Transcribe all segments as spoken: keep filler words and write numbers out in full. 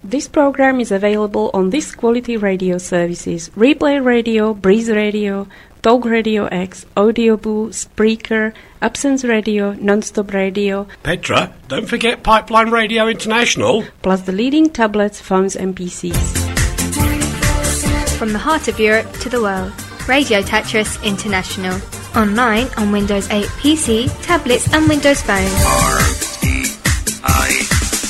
This program is available on this quality radio services: Replay Radio, Breeze Radio, Talk Radio X, Audioboo, Spreaker, Absence Radio, Nonstop Radio. Petra, don't forget Pipeline Radio International. Plus the leading tablets, phones and P Cs. From the heart of Europe to the world, Radio Tetris International. Online on Windows eight P C, tablets and Windows Phone. R E I.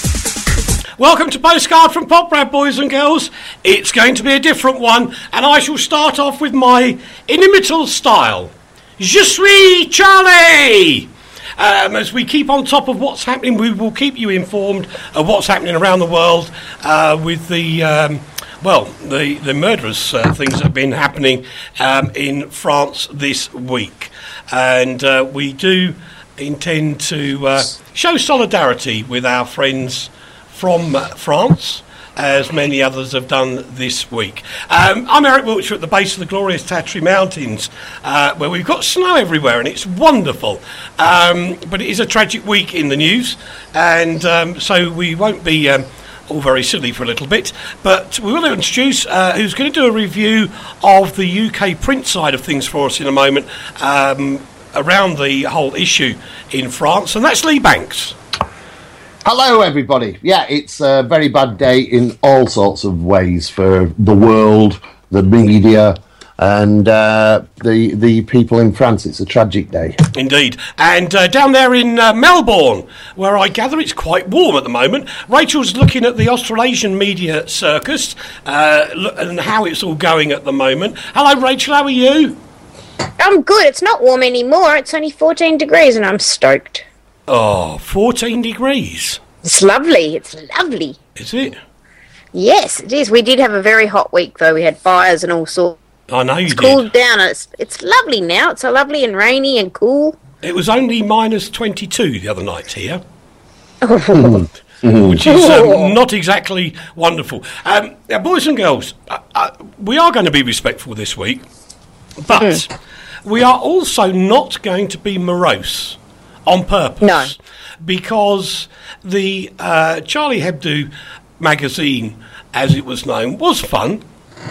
Welcome to Postcard from Poprad, boys and girls. It's going to be a different one, and I shall start off with my inimitable style. Je suis Charlie! Um, as we keep on top of what's happening, we will keep you informed of what's happening around the world uh, with the... Um, Well, the, the murderous uh, things that have been happening um, in France this week. And uh, we do intend to uh, show solidarity with our friends from uh, France, as many others have done this week. Um, I'm Eric Wiltshire at the base of the glorious Tatry Mountains, uh, where we've got snow everywhere, and it's wonderful. Um, but it is a tragic week in the news, and um, so we won't be... Um, all very silly for a little bit, but we will introduce uh, who's going to do a review of the U K print side of things for us in a moment, um, around the whole issue in France, and that's Lee Banks. Hello everybody. Yeah, it's a very bad day in all sorts of ways for the world, the media, and uh, the the people in France. It's a tragic day. Indeed. And uh, down there in uh, Melbourne, where I gather it's quite warm at the moment, Rachel's looking at the Australasian media circus uh, and how it's all going at the moment. Hello, Rachel, how are you? I'm good. It's not warm anymore. It's only fourteen degrees and I'm stoked. Oh, fourteen degrees? It's lovely. It's lovely. Is it? Yes, it is. We did have a very hot week, though. We had fires and all sorts. I know you it's did. It's cooled down. And it's it's lovely now. It's so lovely and rainy and cool. It was only minus twenty-two the other night here, which is um, not exactly wonderful. Um, now, boys and girls, uh, uh, we are going to be respectful this week, but mm. we are also not going to be morose on purpose. No. Because the uh, Charlie Hebdo magazine, as it was known, was fun.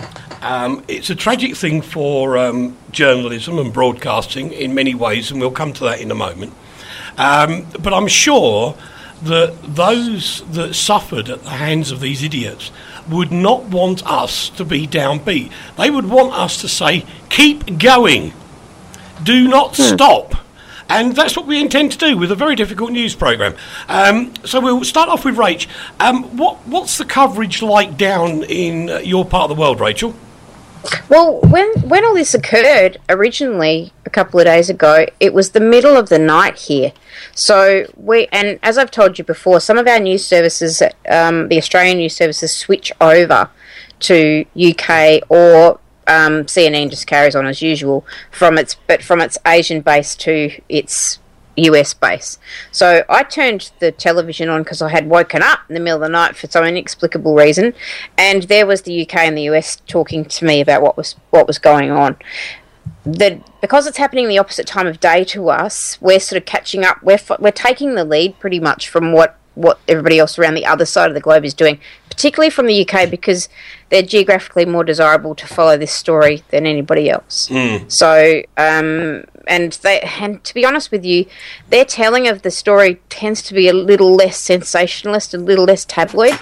Um, it's a tragic thing for um, journalism and broadcasting in many ways, and we'll come to that in a moment. Um, but I'm sure that those that suffered at the hands of these idiots would not want us to be downbeat. They would want us to say, keep going, do not hmm. stop. And that's what we intend to do with a very difficult news programme. Um, so we'll start off with Rach. Um, what, what's the coverage like down in uh, your part of the world, Rachel? Well, when when all this occurred originally a couple of days ago, it was the middle of the night here. So we, and as I've told you before, some of our news services, um, the Australian news services, switch over to U K, or um, C N N just carries on as usual from its, but from its Asian base to its U S base. So I turned the television on because I had woken up in the middle of the night for some inexplicable reason, and there was the U K and the U S talking to me about what was what was going on. The, because it's happening the opposite time of day to us, we're sort of catching up. We're we're taking the lead pretty much from what, what everybody else around the other side of the globe is doing, particularly from the U K, because they're geographically more desirable to follow this story than anybody else. Mm. So, um, and they, and to be honest with you, their telling of the story tends to be a little less sensationalist, a little less tabloid.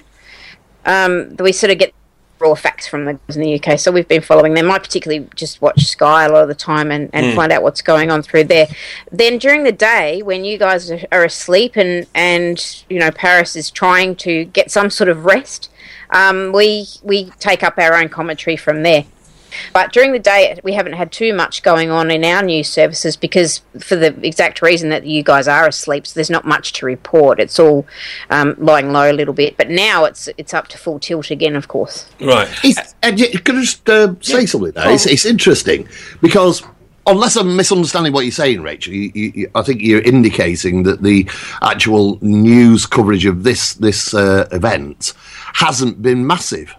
Um, we sort of get raw facts from the in the U K, so we've been following them. I particularly just watch Sky a lot of the time and, and mm. find out what's going on through there. Then during the day, when you guys are asleep and, and you know, Paris is trying to get some sort of rest, um, we we take up our own commentary from there. But during the day, we haven't had too much going on in our news services because, for the exact reason that you guys are asleep, so there's not much to report. It's all um, lying low a little bit. But now it's it's up to full tilt again, of course. Right. It's, and you, can I just uh, say yeah. something there? It's, it's interesting because, unless I'm misunderstanding what you're saying, Rachel, you, you, I think you're indicating that the actual news coverage of this this uh, event hasn't been massive.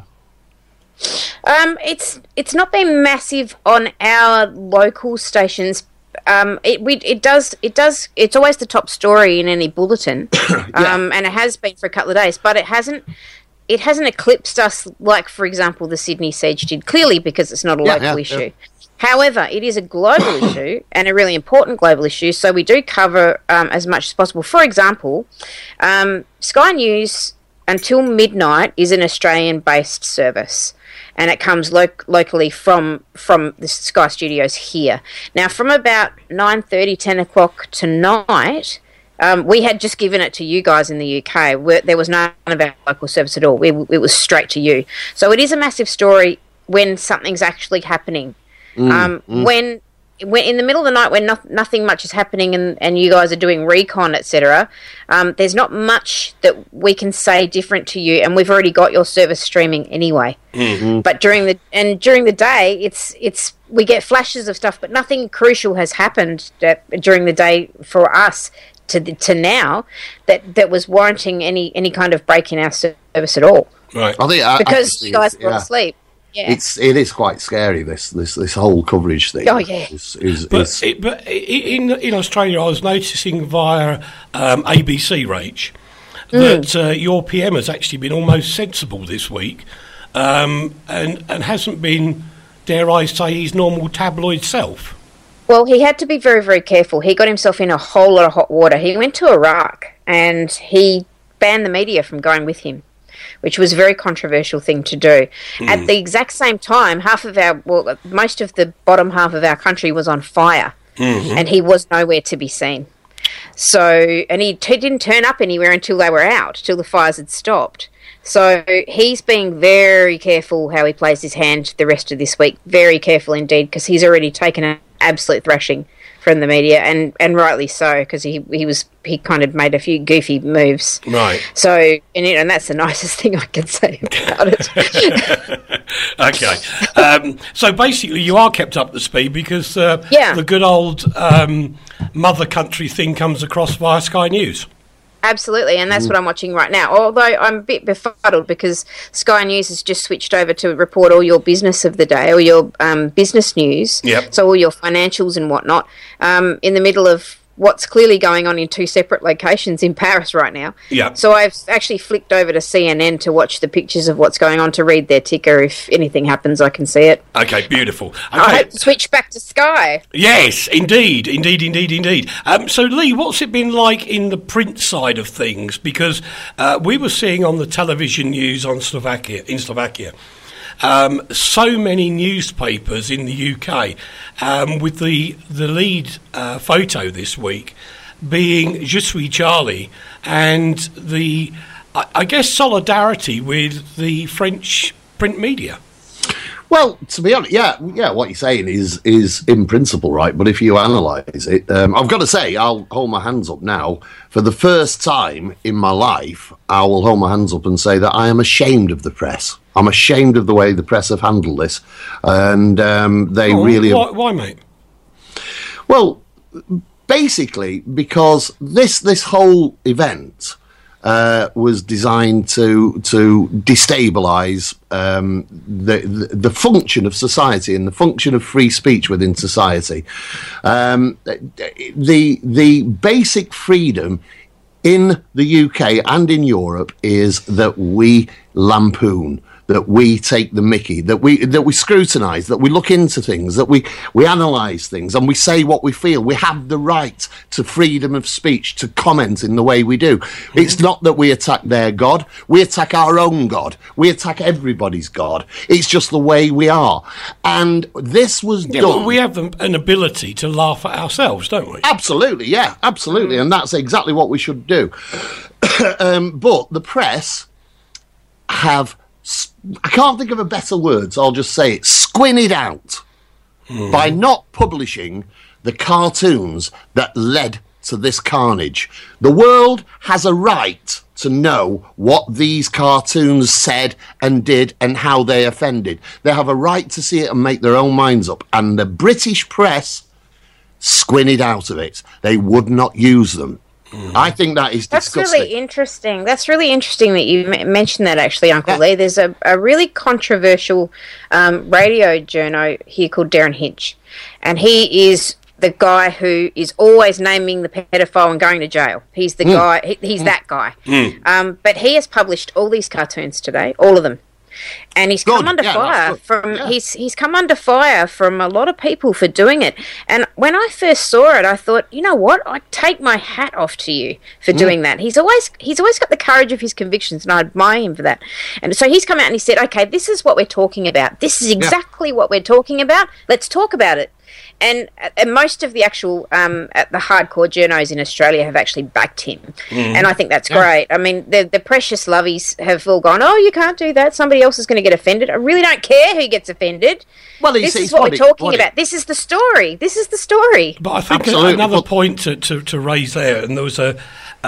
Um, it's it's not been massive on our local stations. Um, it we it does it does it's always the top story in any bulletin, yeah. um, and it has been for a couple of days. But it hasn't it hasn't eclipsed us like, for example, the Sydney siege did, clearly because it's not a Yeah, local yeah, issue. yeah. However, it is a global issue and a really important global issue, so we do cover um, as much as possible. For example, um, Sky News until midnight is an Australian-based service, and it comes lo- locally from from the Sky Studios here. Now, from about nine thirty, ten o'clock tonight, um, we had just given it to you guys in the U K. Where there was none of our local service at all. We, it was straight to you. So it is a massive story when something's actually happening. Mm, um, mm. When, when in the middle of the night, when no, nothing much is happening, and, and you guys are doing recon, et cetera, um, there's not much that we can say different to you, and we've already got your service streaming anyway. Mm-hmm. But during the and during the day, it's it's we get flashes of stuff, but nothing crucial has happened that, during the day for us to the, to now that, that was warranting any any kind of break in our service at all. Right, I think because you guys were yeah. asleep. Yeah. It's it is quite scary, this this this whole coverage thing. Oh yeah. Is, is, but, is, it, but in in Australia, I was noticing via um, A B C, Rach, that mm. uh, your P M has actually been almost sensible this week, um, and and hasn't been, dare I say, his normal tabloid self. Well, he had to be very very careful. He got himself in a whole lot of hot water. He went to Iraq and he banned the media from going with him, which was a very controversial thing to do. Mm. At the exact same time, half of our, well, most of the bottom half of our country was on fire, mm-hmm. and he was nowhere to be seen. So, and he, he didn't turn up anywhere until they were out, till the fires had stopped. So he's being very careful how he plays his hand the rest of this week. Very careful indeed, because he's already taken an absolute thrashing from the media, and, and rightly so, because he he was he kind of made a few goofy moves. Right. So, and, you know, and that's the nicest thing I can say about it. Okay. Um, so basically, you are kept up to speed because uh, yeah. the good old um, mother country thing comes across via Sky News. Absolutely, and that's mm. what I'm watching right now. Although I'm a bit befuddled because Sky News has just switched over to report all your business of the day, or your um, business news, yep. so all your financials and whatnot, um, in the middle of what's clearly going on in two separate locations in Paris right now. Yeah. So I've actually flicked over to C N N to watch the pictures of what's going on, to read their ticker. If anything happens, I can see it. Okay, beautiful. Okay. I hope to switch back to Sky. Yes, indeed, indeed, indeed, indeed. Um, so, Lee, what's it been like in the print side of things? Because uh, we were seeing on the television news on Slovakia, in Slovakia, Um, so many newspapers in the U K, um, with the the lead uh, photo this week being Je suis Charlie, and the, I, I guess, solidarity with the French print media. Well, to be honest, yeah, yeah. What you're saying is is in principle right, but if you analyse it, um, I've got to say, I'll hold my hands up now. For the first time in my life, I will hold my hands up and say that I am ashamed of the press. I'm ashamed of the way the press have handled this, and um, they oh, really. Why, why, mate? Well, basically, because this this whole event Uh, was designed to to destabilise um, the, the the function of society and the function of free speech within society. Um, the the basic freedom in the U K and in Europe is that we lampoon, that we take the mickey, that we that we scrutinise, that we look into things, that we, we analyse things, and we say what we feel. We have the right to freedom of speech, to comment in the way we do. Mm-hmm. It's not that we attack their God. We attack our own God. We attack everybody's God. It's just the way we are. And this was yeah, done... But we have an ability to laugh at ourselves, don't we? Absolutely, yeah, absolutely. And that's exactly what we should do. um, but the press have... I can't think of a better word, so I'll just say it, squinted out mm. by not publishing the cartoons that led to this carnage. The world has a right to know what these cartoons said and did and how they offended. They have a right to see it and make their own minds up. And the British press squinted out of it. They would not use them. Mm. I think that is That's disgusting. really interesting. That's really interesting that you m- mentioned that, actually, Uncle Yeah. Lee. There's a, a really controversial um, radio journo here called Darren Hinch, and he is the guy who is always naming the pedophile and going to jail. He's the mm. guy. He, he's mm. that guy. Mm. Um, but he has published all these cartoons today, all of them. And he's good. come under yeah, fire from yeah. he's he's come under fire from a lot of people for doing it. And when I first saw it, I thought, you know what? I take my hat off to you for mm. doing that. He's always he's always got the courage of his convictions, and I admire him for that. And so he's come out and he said, okay, this is what we're talking about. This is exactly yeah. what we're talking about. Let's talk about it. And, and most of the actual um, the hardcore journos in Australia have actually backed him, mm. and I think that's yeah. great. I mean, the the precious lovies have all gone, oh, you can't do that. Somebody else is going to get offended. I really don't care who gets offended. Well, this is what we're talking about. This is the story. This is the story. But I think Absolutely. another well, point to, to, to raise there, and there was a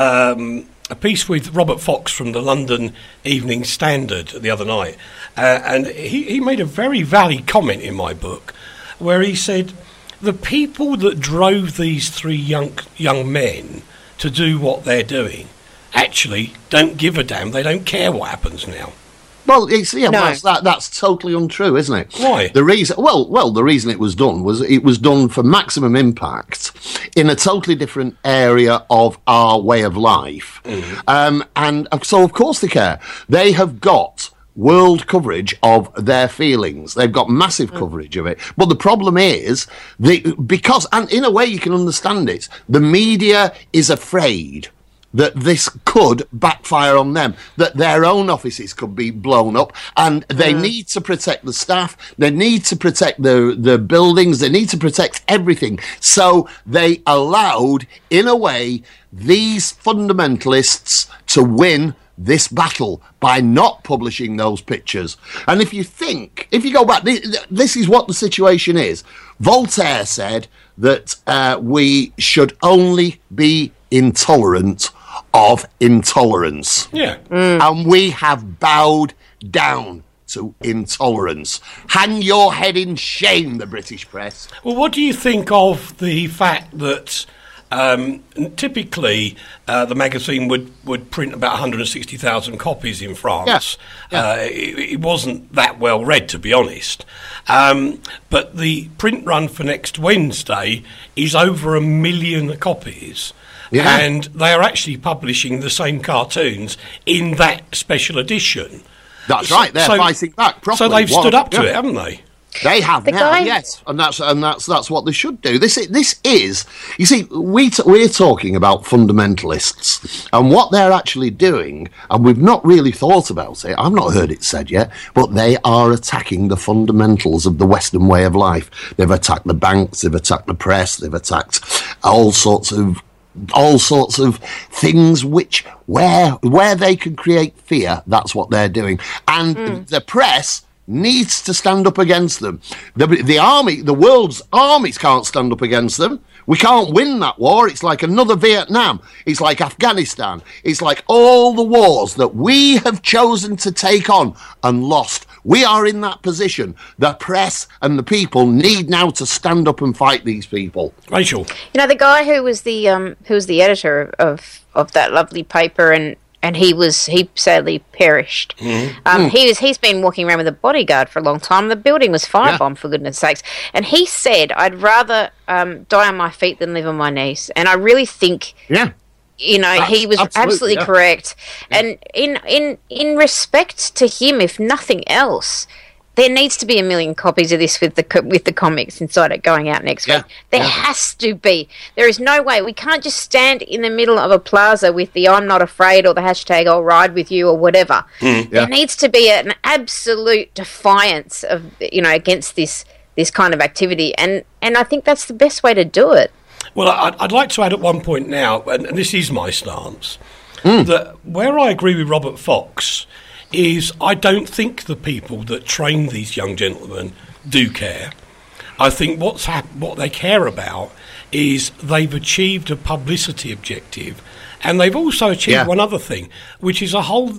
um, a piece with Robert Fox from the London Evening Standard the other night, uh, and he, he made a very valid comment in my book, where he said, the people that drove these three young young men to do what they're doing actually don't give a damn. They don't care what happens now. Well, it's, yeah, no. well, that's, that, that's totally untrue, isn't it? Why? The reason, well, well, the reason it was done was it was done for maximum impact in a totally different area of our way of life, mm. um, and so of course they care. They have got world coverage of their feelings. They've got massive mm. coverage of it. But the problem is, the, because, and in a way you can understand it, the media is afraid that this could backfire on them, that their own offices could be blown up, and they mm. need to protect the staff, they need to protect the, the buildings, they need to protect everything. So they allowed, in a way, these fundamentalists to win this battle by not publishing those pictures. And if you think, if you go back, this is what the situation is. Voltaire said that uh, we should only be intolerant of intolerance. Yeah. Mm. And we have bowed down to intolerance. Hang your head in shame, the British press. Well, what do you think of the fact that Um, typically, uh, the magazine would, would print about one hundred sixty thousand copies in France. Yeah. Yeah. Uh, it, it wasn't that well read, to be honest. Um, but the print run for next Wednesday is over a million copies. Yeah. And they are actually publishing the same cartoons in that special edition. That's so, right, they're so, fighting back properly. So they've What? stood up to yeah. it, haven't they? They have the now, guy... yes, and that's and that's that's what they should do. This this is, you see, we t- we're talking about fundamentalists and what they're actually doing, and we've not really thought about it. I've not heard it said yet, but they are attacking the fundamentals of the Western way of life. They've attacked the banks, they've attacked the press, they've attacked all sorts of all sorts of things which where where they can create fear. That's what they're doing, and mm. the press needs to stand up against them. The, the army, the world's armies can't stand up against them. We can't win that war. It's like another Vietnam. It's like Afghanistan. It's like all the wars that we have chosen to take on and lost. We are in that position. The press and the people need now to stand up and fight these people. Rachel, you know, the guy who was the um, who was the editor of of that lovely paper, and And he was he sadly perished. Mm-hmm. Um, mm. He was he's been walking around with a bodyguard for a long time. The building was firebombed, yeah. for goodness sakes. And he said, "I'd rather um, die on my feet than live on my knees." And I really think, yeah, you know, That's he was absolutely, absolutely yeah. correct. Yeah. And in in in respect to him, if nothing else, there needs to be a million copies of this with the with the comics inside it going out next yeah. week. There yeah. has to be. There is no way. We can't just stand in the middle of a plaza with the I'm not afraid or the hashtag I'll ride with you or whatever. Mm, yeah. There needs to be an absolute defiance of, you know, against this this kind of activity. And, and I think that's the best way to do it. Well, I'd, I'd like to add at one point now, and, and this is my stance, mm. that where I agree with Robert Fox is I don't think the people that train these young gentlemen do care. I think what's hap- what they care about is they've achieved a publicity objective, and they've also achieved yeah. one other thing, which is a whole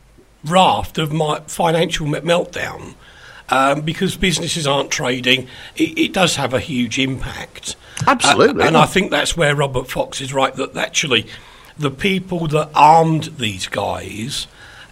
raft of my financial meltdown, um, because businesses aren't trading. It, it does have a huge impact. Absolutely. Uh, and I think that's where Robert Fox is right, that actually the people that armed these guys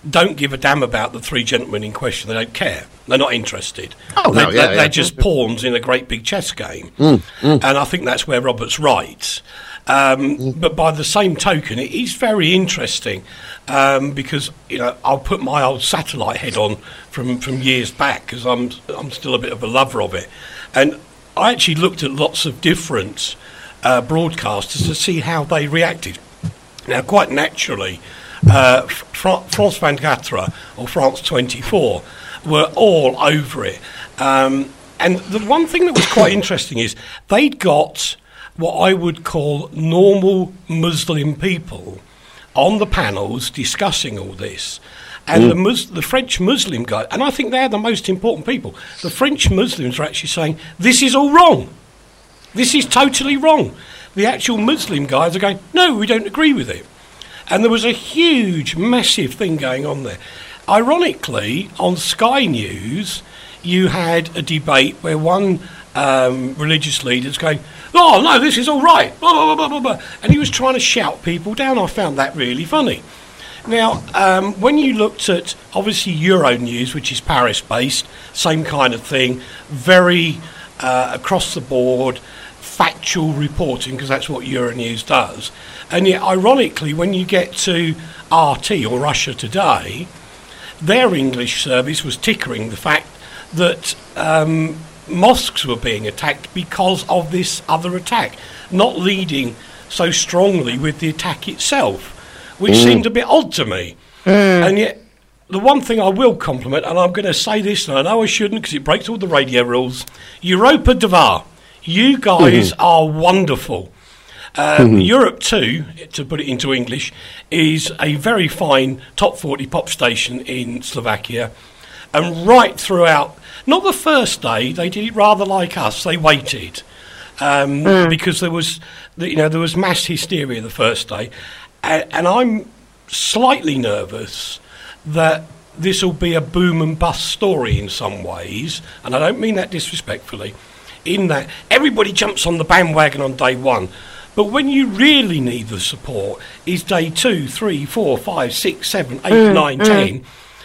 don't give a damn about the three gentlemen in question. They don't care. They're not interested. Oh, they, no, yeah, they, yeah. They're just pawns in a great big chess game. Mm, mm. And I think that's where Robert's right. Um, mm. But by the same token, it is very interesting um, because, you know, I'll put my old satellite head on from, from years back because I'm, I'm still a bit of a lover of it. And I actually looked at lots of different uh, broadcasters to see how they reacted. Now, quite naturally, uh, Fra- France twenty-four or France twenty-four were all over it. Um, and the one thing that was quite interesting is they'd got what I would call normal Muslim people on the panels discussing all this. And mm. the, Mus- the French Muslim guy, and I think they're the most important people, the French Muslims are actually saying, this is all wrong. This is totally wrong. The actual Muslim guys are going, no, we don't agree with it. And there was a huge, massive thing going on there. Ironically, on Sky News, you had a debate where one um, religious leader was going, oh, no, this is all right, blah, blah, blah, blah, blah. And he was trying to shout people down. I found that really funny. Now, um, when you looked at, obviously, Euronews, which is Paris-based, same kind of thing, very uh, across the board, factual reporting, because that's what Euronews does. And yet, ironically, when you get to R T, or Russia Today, their English service was tickering the fact that um, mosques were being attacked because of this other attack, not leading so strongly with the attack itself, which mm. seemed a bit odd to me. Mm. And yet, the one thing I will compliment, and I'm going to say this, and I know I shouldn't because it breaks all the radio rules, Europa Devar, you guys mm-hmm. are wonderful. Uh, mm-hmm. Europe two, to put it into English, is a very fine top forty pop station in Slovakia. And right throughout, not the first day, they did it rather like us. They waited um, mm. because there was, you know, there was mass hysteria the first day, and, and I'm slightly nervous that this will be a boom and bust story in some ways, and I don't mean that disrespectfully. In that everybody jumps on the bandwagon on day one. But when you really need the support is day two, three, four, five, six, seven, eight, mm, nine, mm. ten.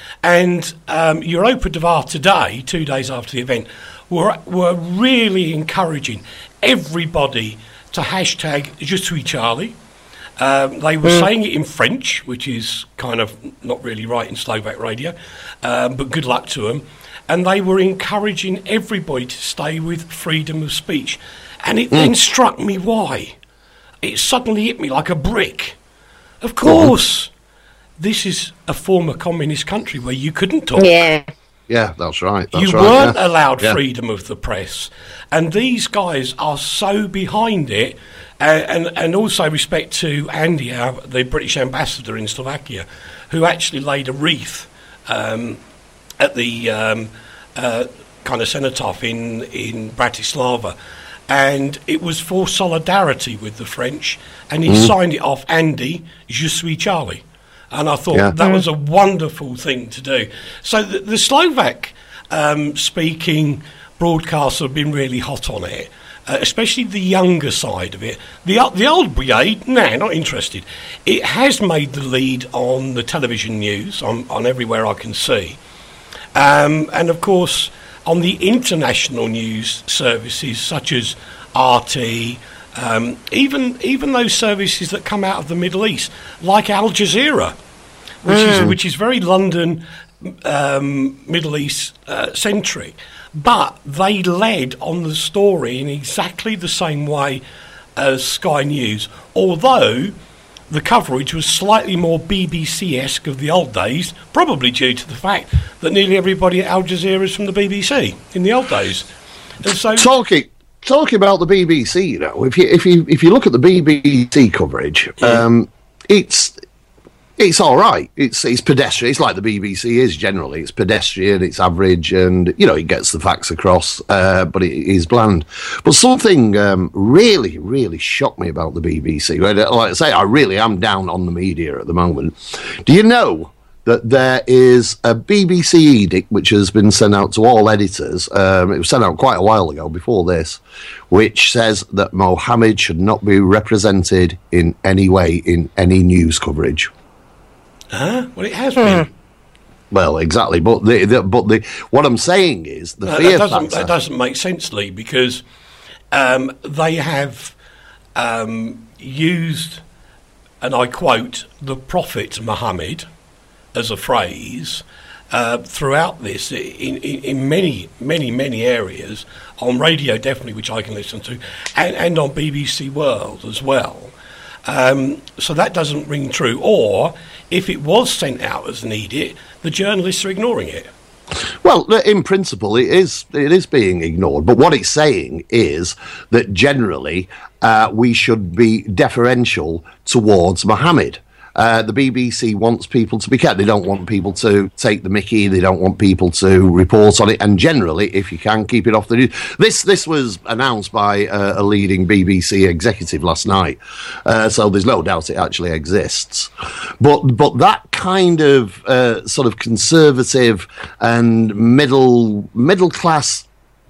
And um, Europa Devar today, two days after the event, were were really encouraging everybody to hashtag Je suis Charlie. Um, they were mm. saying it in French, which is kind of not really right in Slovak radio, um, but good luck to them. And they were encouraging everybody to stay with freedom of speech. And it mm. then struck me why. It suddenly hit me like a brick. Of course, this is a former communist country where you couldn't talk. Yeah. Yeah, that's right. That's you right, weren't yeah. allowed yeah. freedom of the press. And these guys are so behind it. Uh, and, and also respect to Andy, our, the British ambassador in Slovakia, who actually laid a wreath um, at the um, uh, kind of cenotaph in, in Bratislava. And it was for solidarity with the French, and he mm. signed it off, Andy, Je suis Charlie. And I thought yeah. that was a wonderful thing to do. So the, the Slovak um, speaking broadcasts have been really hot on it, uh, especially the younger side of it. The, uh, the old brigade, nah, not interested. It has made the lead on the television news, on, on everywhere I can see. Um, and of course, on the international news services such as R T, um, even even those services that come out of the Middle East, like Al Jazeera, which mm. is which is very London, um, Middle East uh, centric, but they led on the story in exactly the same way as Sky News, although the coverage was slightly more B B C-esque of the old days, probably due to the fact that nearly everybody at Al Jazeera is from the B B C in the old days. And so, talking talking about the B B C, you know, if you if you if you look at the B B C coverage, yeah. um, it's it's all right. It's it's pedestrian. It's like the B B C is generally. It's pedestrian. It's average, and you know it gets the facts across, uh, but it is bland. But something um, really, really shocked me about the B B C. Like I say, I really am down on the media at the moment. Do you know that there is a B B C edict which has been sent out to all editors? Um, it was sent out quite a while ago, before this, which says that Mohammed should not be represented in any way in any news coverage. Huh? Well, it has been. Well, exactly. But the, the but the what I'm saying is the no, fear that doesn't, factor. that doesn't make sense, Lee, because um, they have um, used, and I quote, the Prophet Muhammad as a phrase uh, throughout this in, in, in many, many, many areas, on radio definitely, which I can listen to, and, and on B B C World as well. Um, so that doesn't ring true. Or if it was sent out as an edict, the journalists are ignoring it. Well, in principle, it is it is being ignored. But what it's saying is that generally uh, we should be deferential towards Mohammed. Uh, the B B C wants people to be kept. They don't want people to take the mickey. They don't want people to report on it. And generally, if you can, keep it off the news. This this was announced by uh, a leading B B C executive last night, uh, so there's no doubt it actually exists. But but that kind of uh, sort of conservative and middle middle class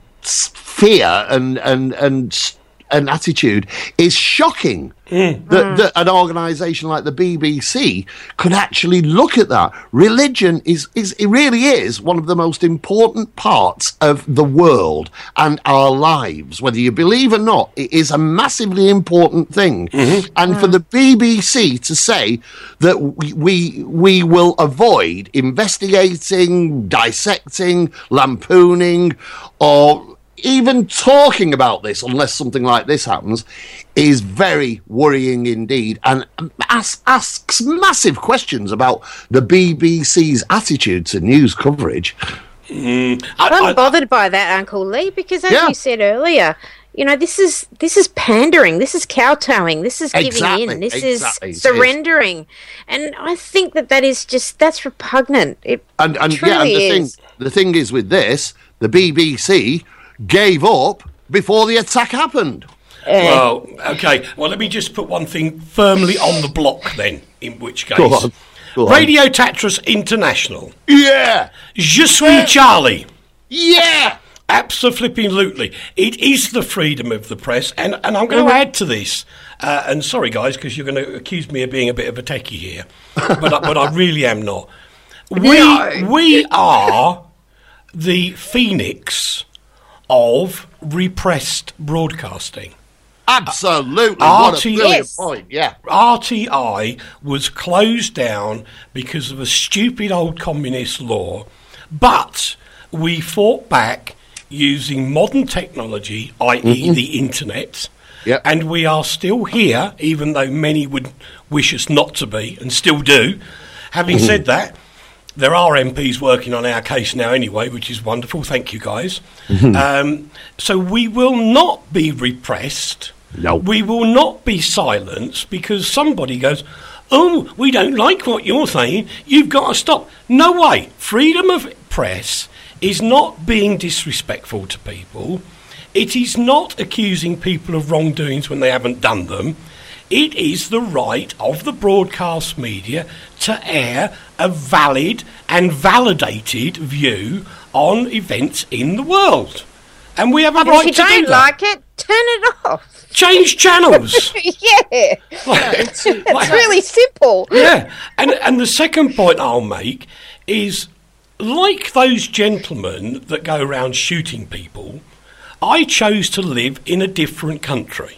fear and and and. an attitude is shocking. Mm. That, mm. that an organisation like the B B C could actually look at that. Religion is, is it really is one of the most important parts of the world and our lives. Whether you believe or not, it is a massively important thing. Mm-hmm. And mm. for the B B C to say that we, we we will avoid investigating, dissecting, lampooning, or even talking about this unless something like this happens is very worrying indeed, and asks, asks massive questions about the B B C's attitude to news coverage. Mm, I, I'm I, bothered by that, Uncle Lee, because as yeah. you said earlier, you know, this is this is pandering, this is kowtowing, this is giving exactly, in, this exactly, is surrendering, and I think that that is just that's repugnant. It and, and truly yeah, and the is. thing the thing is with this, the B B C gave up before the attack happened. Well, okay. Well, let me just put one thing firmly on the block then, in which case. Go on. Go on. Radio Tatras International. Yeah! Je suis Charlie. Yeah! Abso-flipping-lutely. It is the freedom of the press, and, and I'm going to mm-hmm. add to this, uh, and sorry guys, because you're going to accuse me of being a bit of a techie here, but, I, but I really am not. We, no. we are the phoenix of repressed broadcasting. Absolutely. R What T- a brilliant yes. point, yeah. R T I was closed down because of a stupid old communist law, but we fought back using modern technology, that is mm-hmm. the internet, yep. and we are still here, even though many would wish us not to be, and still do. Having mm-hmm. said that, there are M Ps working on our case now anyway, which is wonderful. Thank you, guys. Mm-hmm. Um, so we will not be repressed. No. We will not be silenced because somebody goes, oh, we don't like what you're saying. You've got to stop. No way. Freedom of press is not being disrespectful to people. It is not accusing people of wrongdoings when they haven't done them. It is the right of the broadcast media to air a valid and validated view on events in the world. And we have a and right to do that. If you don't like it, turn it off. Change channels. yeah. Like, it's it's like, really simple. Yeah. And, and the second point I'll make is, like those gentlemen that go around shooting people, I chose to live in a different country.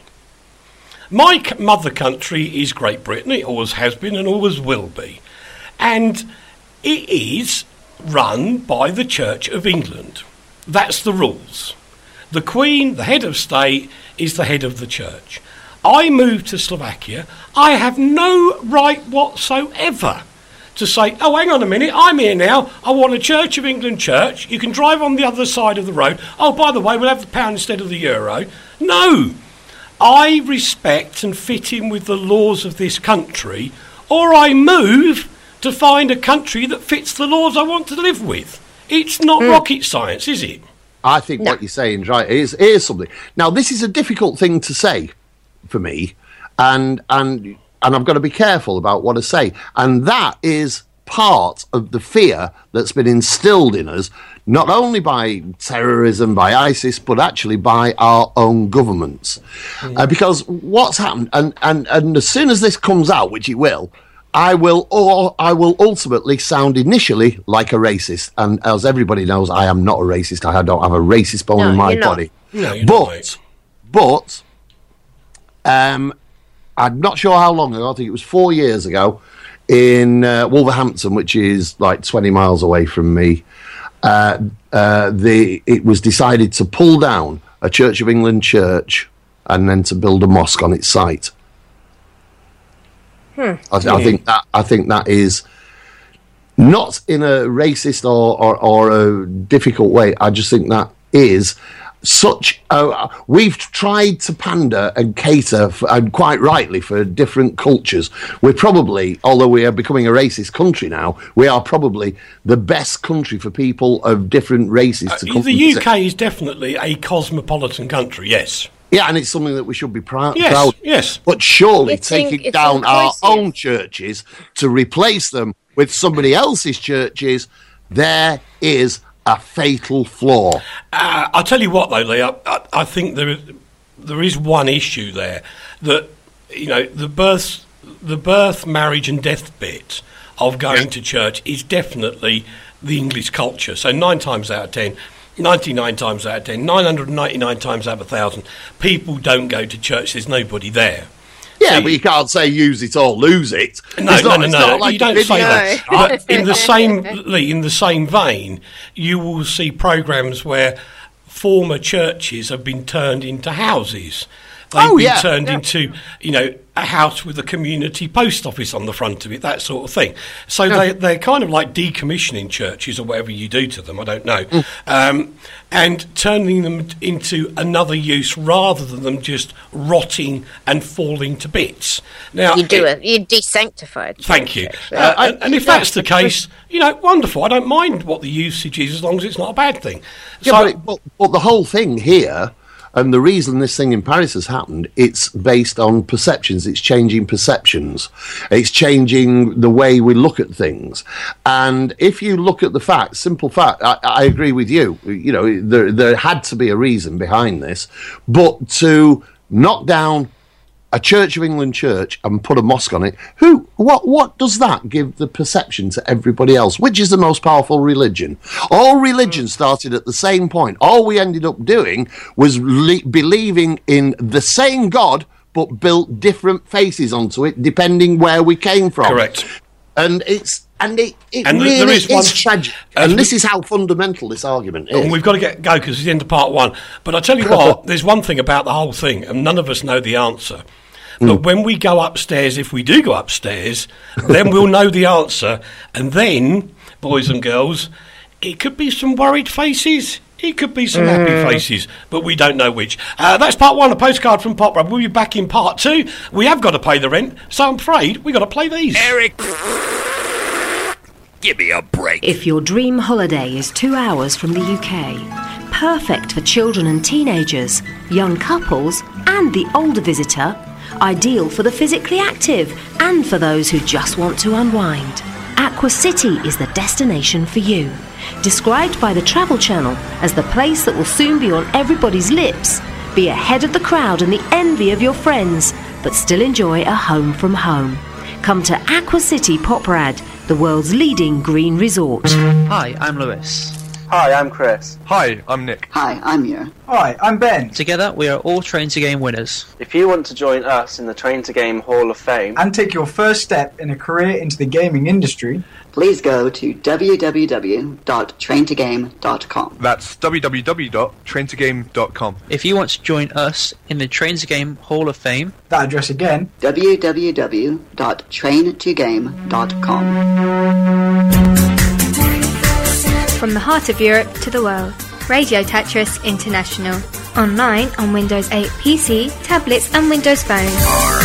My c- mother country is Great Britain. It always has been and always will be. And it is run by the Church of England. That's the rules. The Queen, the head of state, is the head of the church. I moved to Slovakia. I have no right whatsoever to say, oh, hang on a minute, I'm here now. I want a Church of England church. You can drive on the other side of the road. Oh, by the way, we'll have the pound instead of the euro. No. I respect and fit in with the laws of this country, or I move to find a country that fits the laws I want to live with. It's not mm. rocket science, is it? I think no. what you're saying is right. Here's, here's something. Now, this is a difficult thing to say for me, and and and I've got to be careful about what I say. And that is part of the fear that's been instilled in us, not only by terrorism, by ISIS, but actually by our own governments. Mm. Uh, because what's happened, and, and, and as soon as this comes out, which it will, I will, or I will ultimately sound initially like a racist. And as everybody knows, I am not a racist. I don't have a racist bone No, in my you're not. body. No, you're but, not, but, um, I'm not sure how long ago. I think it was four years ago in uh, Wolverhampton, which is like twenty miles away from me. Uh, uh, the it was decided to pull down a Church of England church and then to build a mosque on its site. Hmm. I, th- I think that I think that is not in a racist or, or, or a difficult way. I just think that is such. A, we've tried to pander and cater, for, and quite rightly, for different cultures. We're probably, although we are becoming a racist country now, we are probably the best country for people of different races to Uh, come. the U K is definitely a cosmopolitan country, yes. Yeah, and it's something that we should be prou- Yes, proud of. yes. But surely It's in- taking it's down our inclusive. own churches to replace them with somebody else's churches, there is a fatal flaw. Uh, I'll tell you what, though, Lee, I, I, I think there, there is one issue there that, you know, the birth, the birth, marriage and death bit of going to church is definitely the English culture. So nine times out of ten, ninety-nine times out of ten, nine hundred ninety-nine times out of a thousand, people don't go to church. There's nobody there. Yeah, So but you can't say use it or lose it. No, It's no, not- no, it's no. not like you don't video- say that. No. But in the same, Lee, in the same vein, you will see programs where former churches have been turned into houses. They've Oh, been yeah. turned Yeah. into, you know, a house with a community post office on the front of it, that sort of thing. So they, they're kind of like decommissioning churches or whatever you do to them, I don't know, Mm. um, and turning them into another use rather than them just rotting and falling to bits. Now, You do it- it. You desanctified. Thank you. actually. Uh, I- and, and if that's the case, you know, wonderful. I don't mind what the usage is as long as it's not a bad thing. Yeah, So, but, it, but, but the whole thing here, and the reason this thing in Paris has happened, it's based on perceptions. It's changing perceptions. It's changing the way we look at things. And if you look at the facts, simple fact, I, I agree with you. You know, there, there had to be a reason behind this. But to knock down a Church of England church and put a mosque on it, who, what, what does that give the perception to everybody else? Which is the most powerful religion? All religion started at the same point. All we ended up doing was le- believing in the same God, but built different faces onto it, depending where we came from. Correct. And it's, and it, it And th- really there is is, one- tragic. as And we- this is how fundamental this argument is. and we've got to get go because it's the end of part one. But I tell you what, there's one thing about the whole thing, and none of us know the answer. But when we go upstairs, if we do go upstairs, then we'll know the answer. And then, boys and girls, it could be some worried faces. It could be some happy faces, but we don't know which. Uh, that's part one, a postcard from Pop Rub. We'll be back in part two. We have got to pay the rent, so I'm afraid we've got to play these. Eric, give me a break. If your dream holiday is two hours from the U K, perfect for children and teenagers, young couples, and the older visitor, ideal for the physically active and for those who just want to unwind, Aqua City is the destination for you. Described by the Travel Channel as the place that will soon be on everybody's lips, be ahead of the crowd and the envy of your friends, but still enjoy a home from home. Come to Aqua City Poprad, the world's leading green resort. Hi, I'm Lewis. Hi, I'm Chris. Hi, I'm Nick. Hi, I'm Muir. Hi, I'm Ben. Together, we are all Train to Game winners. If you want to join us in the Train to Game Hall of Fame and take your first step in a career into the gaming industry, please go to w w w dot train to game dot com. That's w w w dot train to game dot com. If you want to join us in the Train to Game Hall of Fame, that address again, w w w dot train to game dot com. From the heart of Europe to the world, Radio Tetris International. Online on Windows eight P C, tablets and Windows Phone.